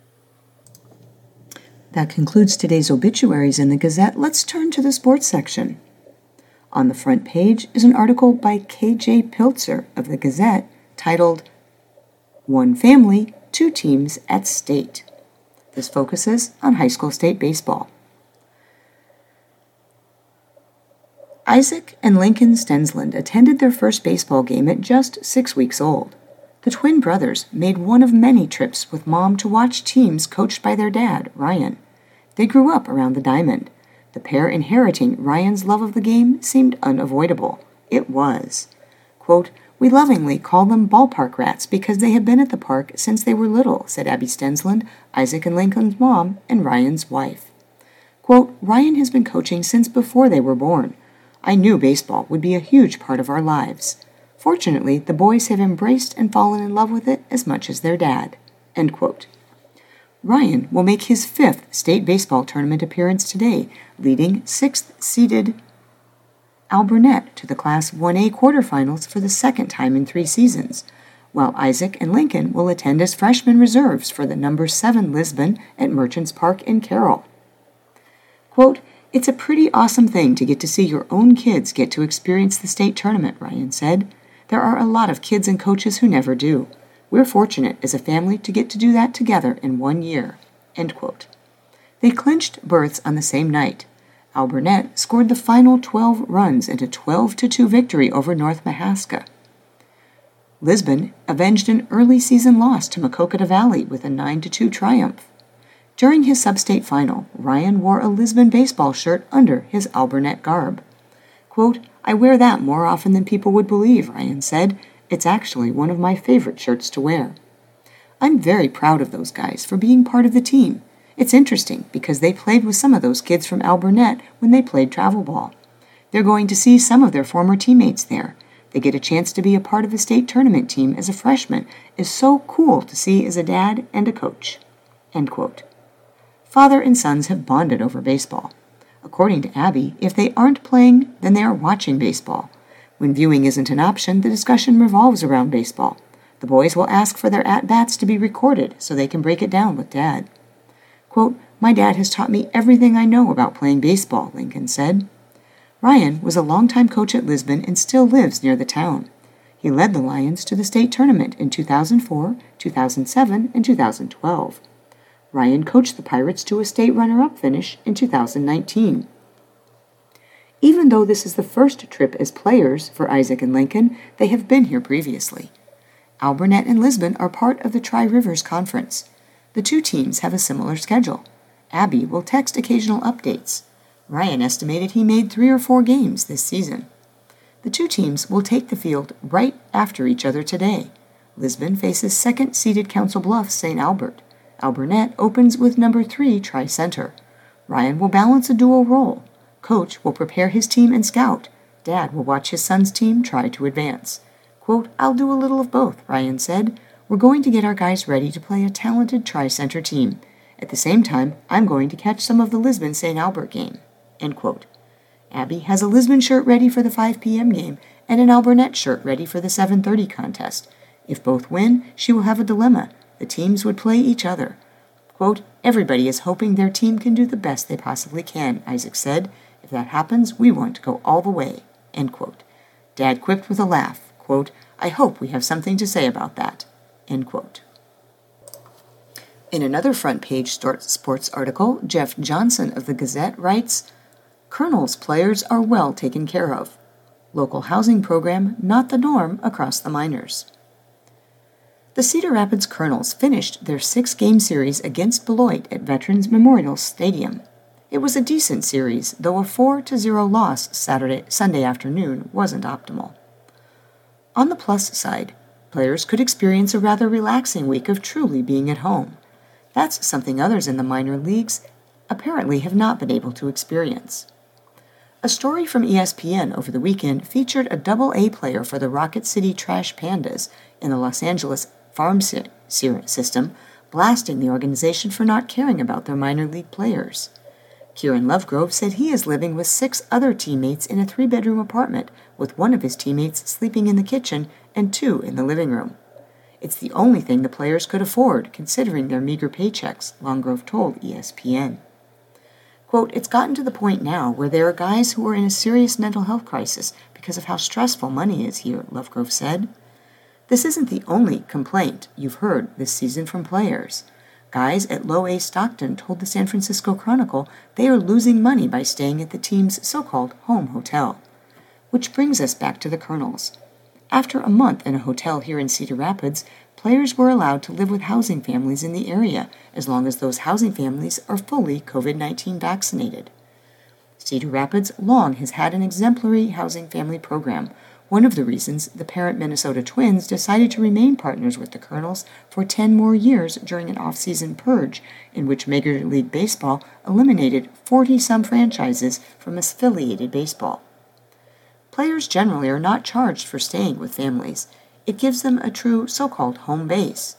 That concludes today's obituaries in the Gazette. Let's turn to the sports section. On the front page is an article by K.J. Piltzer of the Gazette titled, "One Family, Two Teams at State." This focuses on high school state baseball. Isaac and Lincoln Stensland attended their first baseball game at just 6 weeks old. The twin brothers made one of many trips with Mom to watch teams coached by their dad, Ryan. They grew up around the diamond. The pair inheriting Ryan's love of the game seemed unavoidable. It was. Quote, "We lovingly call them ballpark rats because they have been at the park since they were little," said Abby Stensland, Isaac and Lincoln's mom, and Ryan's wife. Quote, "Ryan has been coaching since before they were born. I knew baseball would be a huge part of our lives. Fortunately, the boys have embraced and fallen in love with it as much as their dad." End quote. Ryan will make his 5th state baseball tournament appearance today, leading 6th-seeded Alburnett to the Class 1A quarterfinals for the second time in 3 seasons, while Isaac and Lincoln will attend as freshman reserves for the number 7 Lisbon at Merchants Park in Carroll. Quote, "It's a pretty awesome thing to get to see your own kids get to experience the state tournament," Ryan said. "There are a lot of kids and coaches who never do. We're fortunate as a family to get to do that together in 1 year." End quote. They clinched berths on the same night. Alburnett scored the final 12 runs in a 12-2 victory over North Mahaska. Lisbon avenged an early season loss to Maquoketa Valley with a 9-2 triumph. During his sub-state final, Ryan wore a Lisbon baseball shirt under his Alburnett garb. Quote, "I wear that more often than people would believe," Ryan said. "It's actually one of my favorite shirts to wear. I'm very proud of those guys for being part of the team. It's interesting because they played with some of those kids from Alburnett when they played travel ball. They're going to see some of their former teammates there. They get a chance to be a part of the state tournament team as a freshman is so cool to see as a dad and a coach." End quote. Father and sons have bonded over baseball. According to Abby, if they aren't playing, then they are watching baseball. When viewing isn't an option, the discussion revolves around baseball. The boys will ask for their at-bats to be recorded so they can break it down with Dad. Quote, "My dad has taught me everything I know about playing baseball," Lincoln said. Ryan was a longtime coach at Lisbon and still lives near the town. He led the Lions to the state tournament in 2004, 2007, and 2012. Ryan coached the Pirates to a state runner-up finish in 2019. Even though this is the first trip as players for Isaac and Lincoln, they have been here previously. Alburnett and Lisbon are part of the Tri-Rivers Conference. The 2 teams have a similar schedule. Abby will text occasional updates. Ryan estimated he made 3 or 4 games this season. The 2 teams will take the field right after each other today. Lisbon faces 2nd-seeded Council Bluffs St. Albert. Alburnett opens with number 3 Tri-Center. Ryan will balance a dual role. Coach will prepare his team and scout. Dad will watch his son's team try to advance. Quote, "I'll do a little of both," Ryan said. "We're going to get our guys ready to play a talented Tri-Center team. At the same time, I'm going to catch some of the Lisbon-St. Albert game." End quote. Abby has a Lisbon shirt ready for the 5 p.m. game and an Alburnett shirt ready for the 7:30 contest. If both win, she will have a dilemma. The teams would play each other. Quote, "Everybody is hoping their team can do the best they possibly can," Isaac said. "If that happens, we want to go all the way." End quote. Dad quipped with a laugh. Quote, "I hope we have something to say about that." End quote. In another front-page sports article, Jeff Johnson of the Gazette writes, "Colonel's players are well taken care of. Local housing program not the norm across the minors." The Cedar Rapids Colonels finished their 6-game series against Beloit at Veterans Memorial Stadium. It was a decent series, though a 4-0 loss Sunday afternoon wasn't optimal. On the plus side, players could experience a rather relaxing week of truly being at home. That's something others in the minor leagues apparently have not been able to experience. A story from ESPN over the weekend featured a Double-A player for the Rocket City Trash Pandas in the Los Angeles farm system, blasting the organization for not caring about their minor league players. Kieran Lovegrove said he is living with 6 other teammates in a 3-bedroom apartment, with one of his teammates sleeping in the kitchen and 2 in the living room. It's the only thing the players could afford, considering their meager paychecks, Lovegrove told ESPN. Quote, "It's gotten to the point now where there are guys who are in a serious mental health crisis because of how stressful money is here," Lovegrove said. "This isn't the only complaint you've heard this season from players. Guys at Low-A Stockton told the San Francisco Chronicle they are losing money by staying at the team's so-called home hotel." Which brings us back to the Colonels. After a month in a hotel here in Cedar Rapids, players were allowed to live with housing families in the area, as long as those housing families are fully COVID-19 vaccinated. Cedar Rapids long has had an exemplary housing family program, one of the reasons the parent Minnesota Twins decided to remain partners with the Colonels for 10 more years during an off-season purge in which Major League Baseball eliminated 40-some franchises from affiliated baseball. Players generally are not charged for staying with families. It gives them a true so-called home base.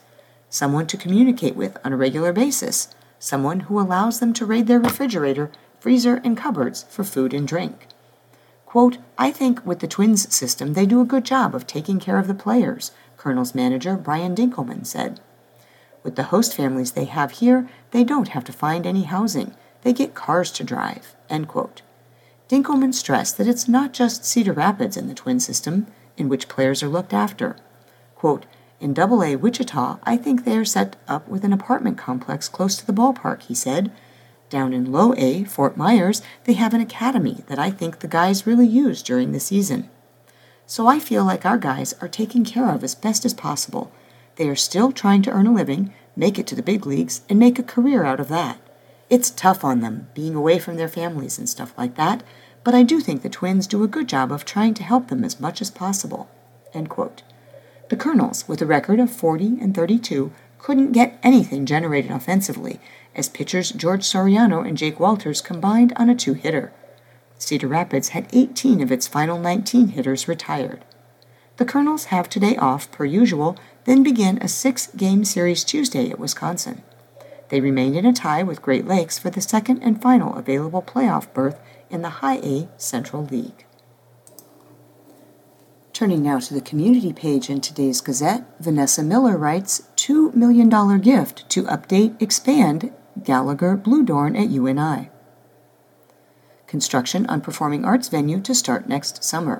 someone to communicate with on a regular basis, someone who allows them to raid their refrigerator, freezer, and cupboards for food and drink. Quote, I think with the Twins system, they do a good job of taking care of the players, Colonel's manager Brian Dinkelman said. With the host families they have here, they don't have to find any housing. They get cars to drive, end quote. Dinkelman stressed that it's not just Cedar Rapids in the Twin system in which players are looked after. Quote, in AA Wichita, I think they are set up with an apartment complex close to the ballpark, he said. Down in Low A, Fort Myers, they have an academy that I think the guys really use during the season. So I feel like our guys are taken care of as best as possible. They are still trying to earn a living, make it to the big leagues, and make a career out of that. It's tough on them, being away from their families and stuff like that, but I do think the Twins do a good job of trying to help them as much as possible, end quote. The Colonels, with a record of 40-32, couldn't get anything generated offensively, as pitchers George Soriano and Jake Walters combined on a 2-hitter. Cedar Rapids had 18 of its final 19 hitters retired. The Colonels have today off, per usual, then begin a 6-game series Tuesday at Wisconsin. They remained in a tie with Great Lakes for the second and final available playoff berth in the High A Central League. Turning now to the community page in today's Gazette, Vanessa Miller writes, $2 million gift to expand Gallagher Bluedorn at UNI. Construction on performing arts venue to start next summer.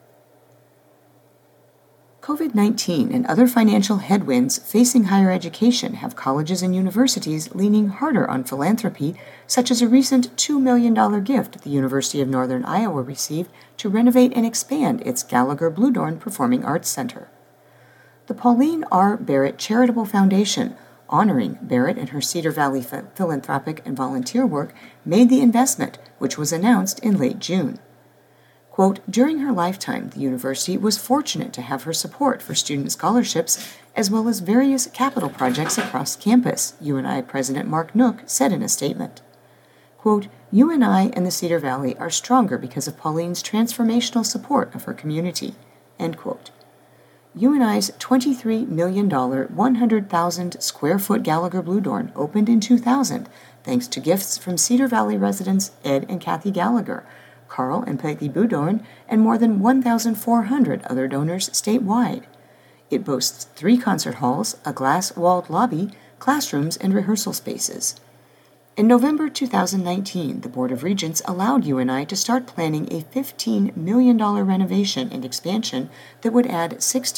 COVID-19 and other financial headwinds facing higher education have colleges and universities leaning harder on philanthropy, such as a recent $2 million gift the University of Northern Iowa received to renovate and expand its Gallagher Bluedorn Performing Arts Center. The Pauline R. Barrett Charitable Foundation, honoring Barrett and her Cedar Valley philanthropic and volunteer work, made the investment, which was announced in late June. Quote, during her lifetime, the university was fortunate to have her support for student scholarships as well as various capital projects across campus, UNI President Mark Nook said in a statement. Quote, UNI and the Cedar Valley are stronger because of Pauline's transformational support of her community, end quote. UNI's $23 million, 100,000 square foot Gallagher Bluedorn opened in 2000 thanks to gifts from Cedar Valley residents Ed and Kathy Gallagher, Carl and Peggy Bluedorn, and more than 1,400 other donors statewide. It boasts 3 concert halls, a glass-walled lobby, classrooms, and rehearsal spaces. In November 2019, the Board of Regents allowed UNI to start planning a $15 million renovation and expansion that would add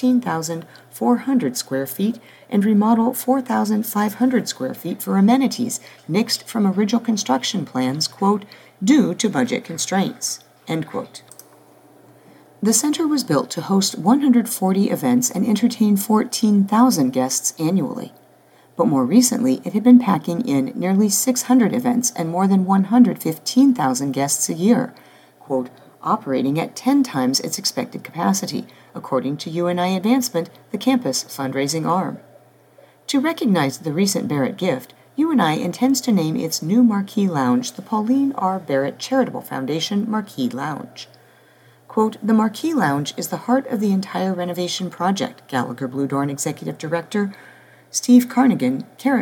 16,400 square feet and remodel 4,500 square feet for amenities nixed from original construction plans, quote, due to budget constraints, end quote. The center was built to host 140 events and entertain 14,000 guests annually. But more recently, it had been packing in nearly 600 events and more than 115,000 guests a year, quote, operating at 10 times its expected capacity, according to UNI Advancement, the campus fundraising arm. To recognize the recent Barrett gift, UNI intends to name its new marquee lounge the Pauline R. Barrett Charitable Foundation Marquee Lounge. Quote, the Marquee Lounge is the heart of the entire renovation project, Gallagher Bluedorn Executive Director Steve Carnigan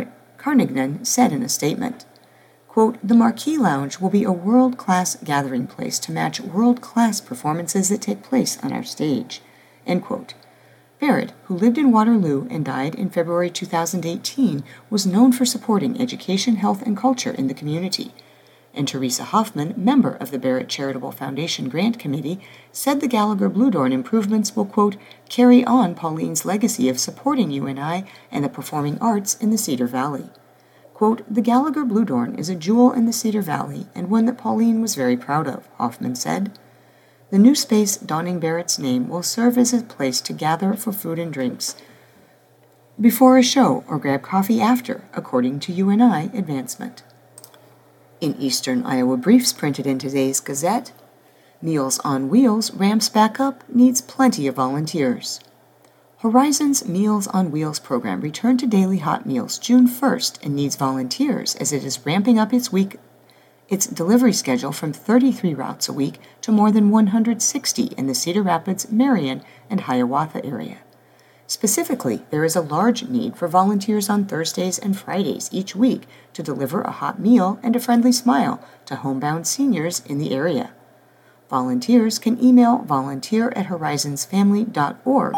said in a statement. Quote, the Marquee Lounge will be a world-class gathering place to match world-class performances that take place on our stage, end quote. Barrett, who lived in Waterloo and died in February 2018, was known for supporting education, health, and culture in the community. And Teresa Hoffman, member of the Barrett Charitable Foundation Grant Committee, said the Gallagher Bluedorn improvements will, quote, carry on Pauline's legacy of supporting UNI and the performing arts in the Cedar Valley. Quote, the Gallagher Bluedorn is a jewel in the Cedar Valley and one that Pauline was very proud of, Hoffman said. The new space donning Barrett's name will serve as a place to gather for food and drinks before a show or grab coffee after, according to UNI Advancement. In Eastern Iowa Briefs printed in today's Gazette, Meals on Wheels ramps back up, needs plenty of volunteers. Horizon's Meals on Wheels program returned to daily hot meals June 1st and needs volunteers as it is ramping up its delivery schedule from 33 routes a week to more than 160 in the Cedar Rapids, Marion, and Hiawatha area. Specifically, there is a large need for volunteers on Thursdays and Fridays each week to deliver a hot meal and a friendly smile to homebound seniors in the area. Volunteers can email volunteer@horizonsfamily.org.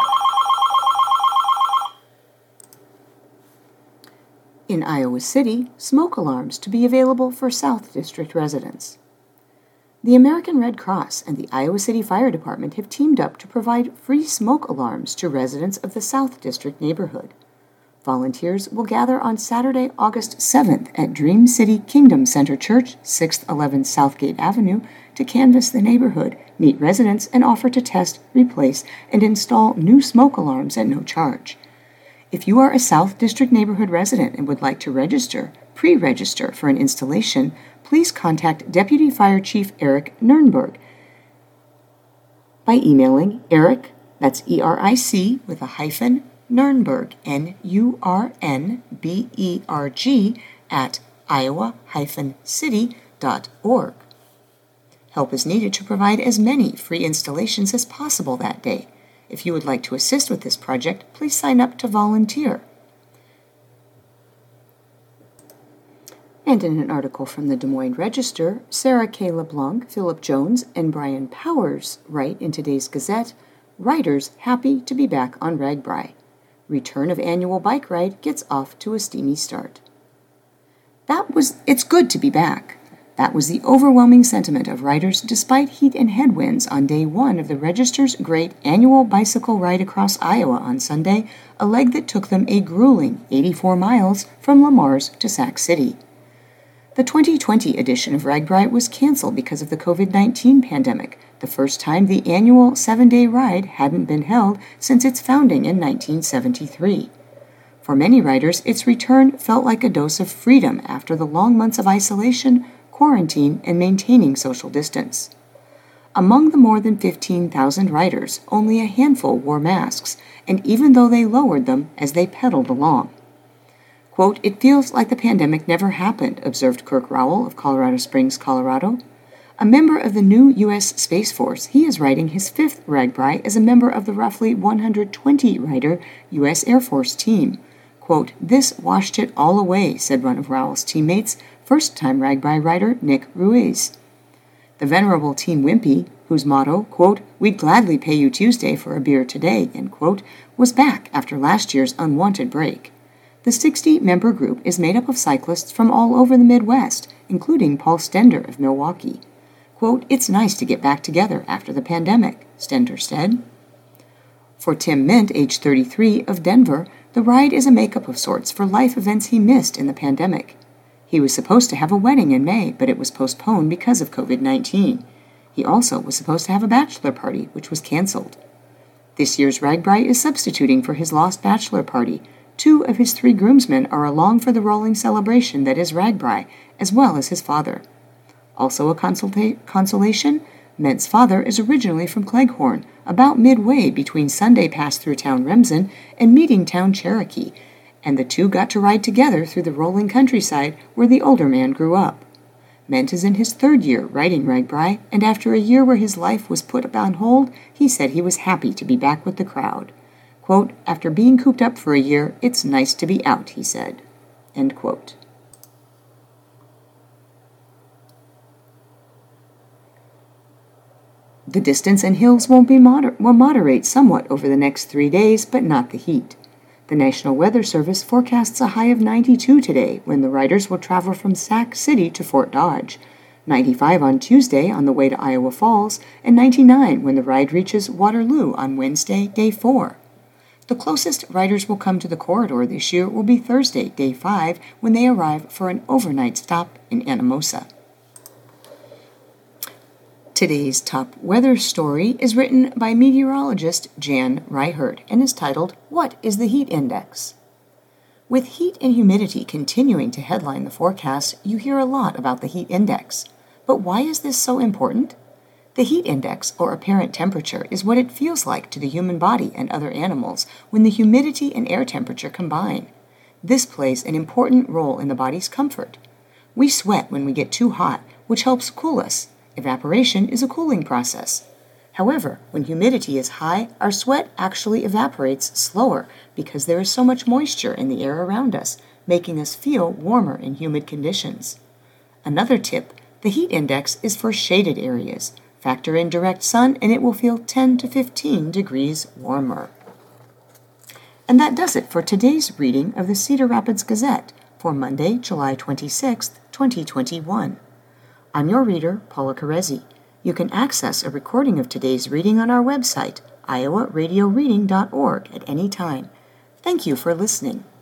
In Iowa City, smoke alarms to be available for South District residents. The American Red Cross and the Iowa City Fire Department have teamed up to provide free smoke alarms to residents of the South District neighborhood. Volunteers will gather on Saturday, August 7th at Dream City Kingdom Center Church, 611 Southgate Avenue, to canvass the neighborhood, meet residents, and offer to test, replace, and install new smoke alarms at no charge. If you are a South District neighborhood resident and would like to pre-register for an installation, please contact Deputy Fire Chief Eric Nurnberg by emailing Eric, that's E-R-I-C with a hyphen, Nurnberg, N-U-R-N-B-E-R-G, at iowa-city.org. Help is needed to provide as many free installations as possible that day. If you would like to assist with this project, please sign up to volunteer. And in an article from the Des Moines Register, Sarah K. LeBlanc, Philip Jones, and Brian Powers write in today's Gazette, "Riders happy to be back on RAGBRAI. Return of annual bike ride gets off to a steamy start." It's good to be back. That was the overwhelming sentiment of riders despite heat and headwinds on day one of the Register's great annual bicycle ride across Iowa on Sunday, a leg that took them a grueling 84 miles from Le Mars to Sac City. The 2020 edition of RAGBRAI was canceled because of the COVID-19 pandemic, the first time the annual 7-day ride hadn't been held since its founding in 1973. For many riders, its return felt like a dose of freedom after the long months of isolation, quarantine, and maintaining social distance. Among the more than 15,000 riders, only a handful wore masks, and even though they lowered them as they pedaled along. Quote, "It feels like the pandemic never happened," observed Kirk Rowell of Colorado Springs, Colorado. A member of the new U.S. Space Force, he is riding his 5th RAGBRAI as a member of the roughly 120-rider U.S. Air Force team. Quote, "This washed it all away," said one of Rowell's teammates, first-time RAGBRAI rider Nick Ruiz. The venerable Team Wimpy, whose motto, quote, "We'd gladly pay you Tuesday for a beer today," end quote, was back after last year's unwanted break. The 60-member group is made up of cyclists from all over the Midwest, including Paul Stender of Milwaukee. Quote, "It's nice to get back together after the pandemic," Stender said. For Tim Mint, age 33, of Denver, the ride is a makeup of sorts for life events he missed in the pandemic. He was supposed to have a wedding in May, but it was postponed because of COVID-19. He also was supposed to have a bachelor party, which was canceled. This year's RAGBRAI is substituting for his lost bachelor party. 2 of his 3 groomsmen are along for the rolling celebration that is RAGBRAI, as well as his father. Also a consolation, Ment's father is originally from Cleghorn, about midway between Sunday pass-through town Remsen and meeting town Cherokee, and the 2 got to ride together through the rolling countryside where the older man grew up. Ment is in his 3rd year riding RAGBRAI, and after a year where his life was put on hold, he said he was happy to be back with the crowd. Quote, "After being cooped up for a year, it's nice to be out," he said. End quote. The distance and hills will moderate somewhat over the next 3 days, but not the heat. The National Weather Service forecasts a high of 92 today when the riders will travel from Sac City to Fort Dodge, 95 on Tuesday on the way to Iowa Falls, and 99 when the ride reaches Waterloo on Wednesday, day 4. The closest riders will come to the corridor this year will be Thursday, day 5, when they arrive for an overnight stop in Anamosa. Today's top weather story is written by meteorologist Jan Reichert and is titled, "What is the Heat Index?" With heat and humidity continuing to headline the forecast, you hear a lot about the heat index. But why is this so important? The heat index, or apparent temperature, is what it feels like to the human body and other animals when the humidity and air temperature combine. This plays an important role in the body's comfort. We sweat when we get too hot, which helps cool us. Evaporation is a cooling process. However, when humidity is high, our sweat actually evaporates slower because there is so much moisture in the air around us, making us feel warmer in humid conditions. Another tip, the heat index is for shaded areas. Factor in direct sun and it will feel 10 to 15 degrees warmer. And that does it for today's reading of the Cedar Rapids Gazette for Monday, July 26, 2021. I'm your reader, Paula Carezzi. You can access a recording of today's reading on our website, iowaradioreading.org, at any time. Thank you for listening.